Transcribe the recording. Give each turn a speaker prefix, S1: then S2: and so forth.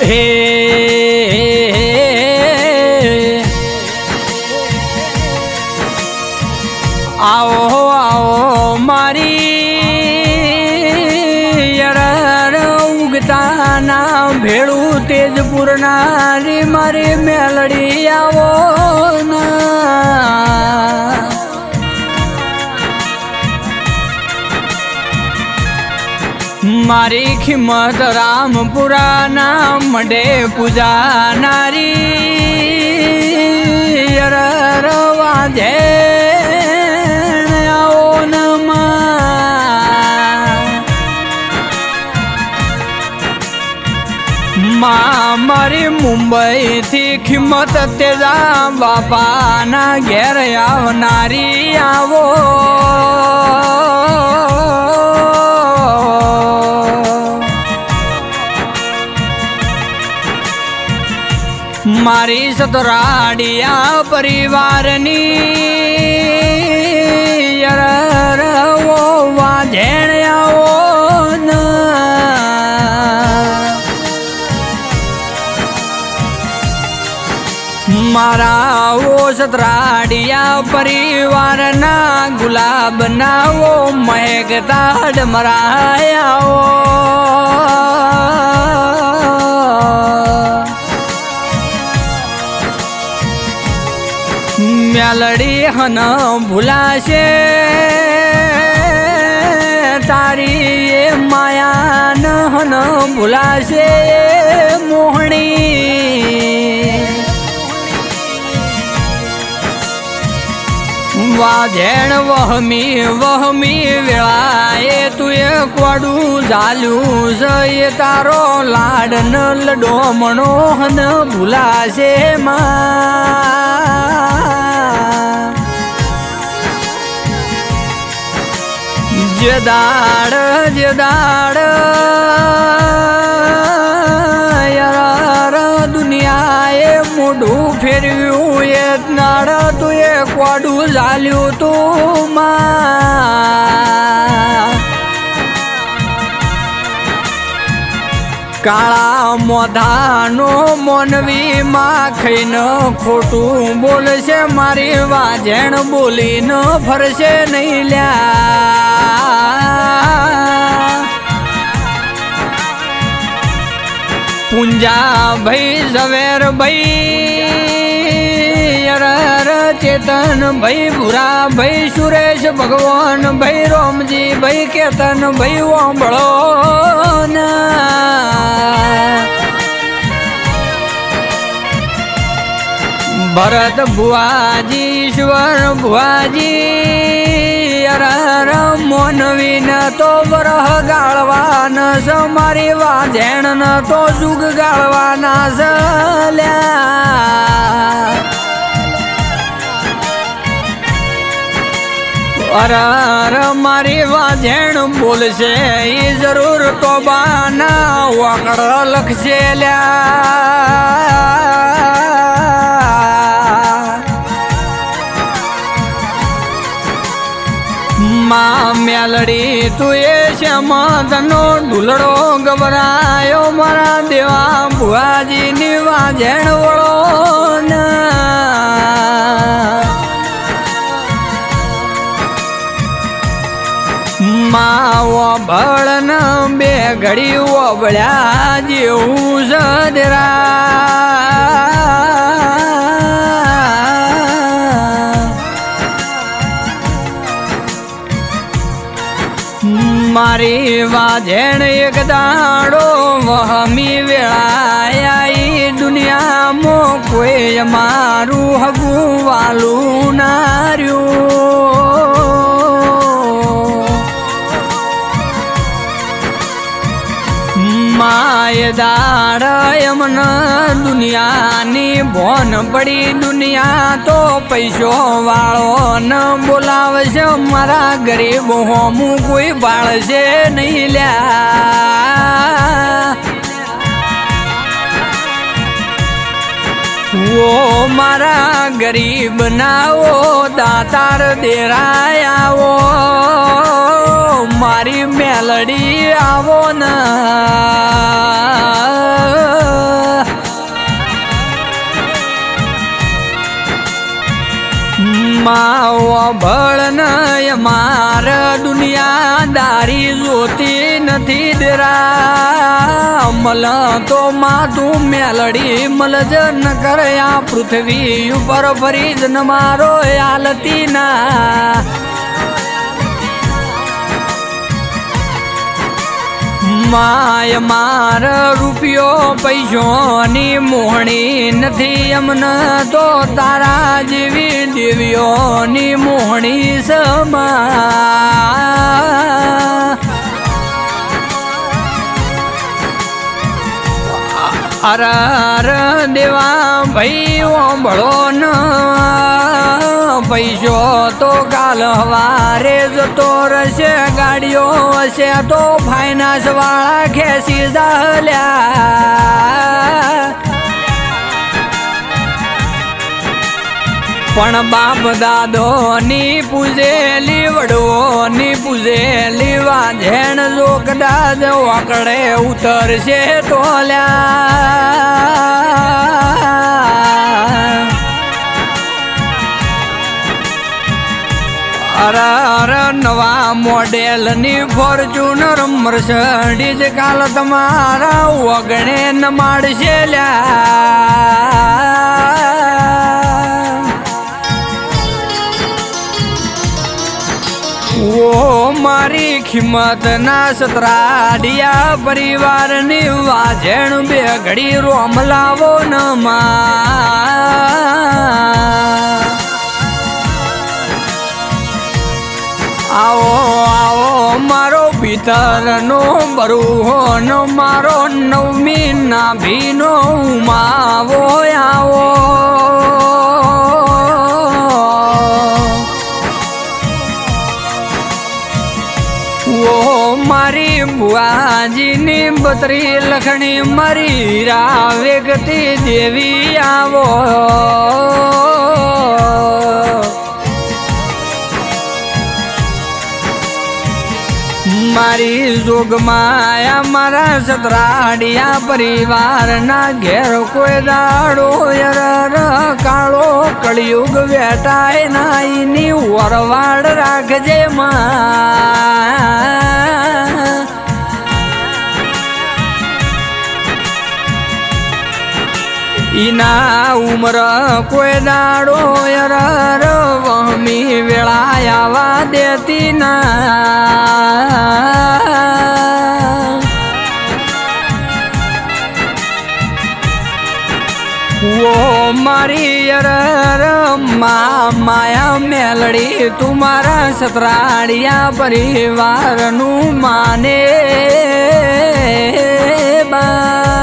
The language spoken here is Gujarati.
S1: હે આવો આવો મારી ઉગતા ના ભેળું તેજપુર ના મારી મેલડી આવો મારી ખિમત રામપુરા ના મડે પૂજા નારી વાજે મારી મુંબઈ થી ખિમત તેજા બાપા ના ઘેર આવનારી આવો મારી સતરાડિયા પરિવારની વાજેણ આવો મારા ઓ સતરાડિયા પરિવારના ગુલાબ નાવો મહેકતા ડમરાયાઓ મેલડી હન ભૂલાશે તારી એ માયાન હન ભૂલાશે મોહણી વાજેણ વહમી વહમી વેળાએ તું એ કોડું ઝાલ્યું છે એ તારો લાડ ન લડો મણો હન ભૂલાશે માં જે દાડ દુનિયાએ મોઢું ફેરવ્યું એ નાડ તું એ કોડું ઝાલ્યું તું માં કાળા મોધાનો મોનવી માં ખાઈને ખોટું બોલશે મારી વાજેણ બોલીને ફરશે નહીં લ્યા પૂંજા ભાઈ ઝવેર ભાઈ ચેતન ભાઈ ભૂરા ભાઈ સુરેશ ભગવાન ભાઈ રોમજી ભાઈ કેતન ભાઈ ઓંબળો ભરત ભુવાજી ઈશ્વર ભુવાજી મોનવી ન તો વરહ ગાળવાના છે મારી વાજેણ ન તો જુગ ગાળવાના છે અરર મારી વાજેણ બોલશે ઈ જરૂર તો બાના વાકડ લખશે માં મેલડી તું એ શ્યામનો ઢૂલડો ગભરાયો મારા દેવા ભુવાજી ની વાજેણ વળો માં ઓભળ બે ઘડી ઓભળ્યા જેવું સદરા મારી વાજેણ એક દાડો વહમી વેળાયા દુનિયામાં કોઈ મારું હગું વાલું નાર્યું માય દાડ એમન દુનિયાની ભોન પડી દુનિયા તો પૈસો વાળો ન બોલાવશે મારા ગરીબ હોમું કોઈ બાળશે નહીં લ્યા ઓ મારા ગરીબ ના ઓ દાતાર દેરાયાઓ મારી મેલડી આવો ને માવો ભળન માર દુનિયાદારી જોતી નથી ડરા મલ તો માતું મેલડી મલજ ન કરે આ પૃથ્વી ઉપર ફરી જ ન મારો આલતી ના માય માર રૂપિયો પૈસોની મોહણી નથી અમને તો તારા જેવી દેવીઓની મોહણી સમા અર દેવા ભાઈ ઓંભળો ન પૈસો તો કાલ હવારે જતો રહેશે ગાડીઓ હશે તો ફાઇનાન્સ વાળા ખેંચી જાલ્યા પણ બાપ દાદો ની પૂજેલી વડોની પૂજેલી વાંધેણ જો કદાચ વાકડે ઉતરશે ટોલ્યા અર નવા મોડેલની ફોર્ચ્યુનર મર્સિડીઝ કાલ તમારા વગણે ન માડશે ઓ મારી કિંમત ના સતરાડિયા પરિવારની વાજણ બે ઘડી રોમ લાવો ન આવો આવો મારો ભીતરનો બરુહોનો મારો નવમી ના ભીનો માવો આવો ઓ મારી બુઆજીની બતરી લખણી મારી રાવેગતી દેવી આવો મારી જોગમાયા મારા સતરાડિયા પરિવારના ઘેર કોઈ દાડો યર કાળો કળિયુગ વેટાય નાઈની વરવાડ રાખજે માં ઈના ઉમર કોઈ દાડો યર વહમી વેળાયાવા દેતી ના ઓ મારી યર માયા મેલડી તું મારા સતરાડિયા પરિવારનું માને બા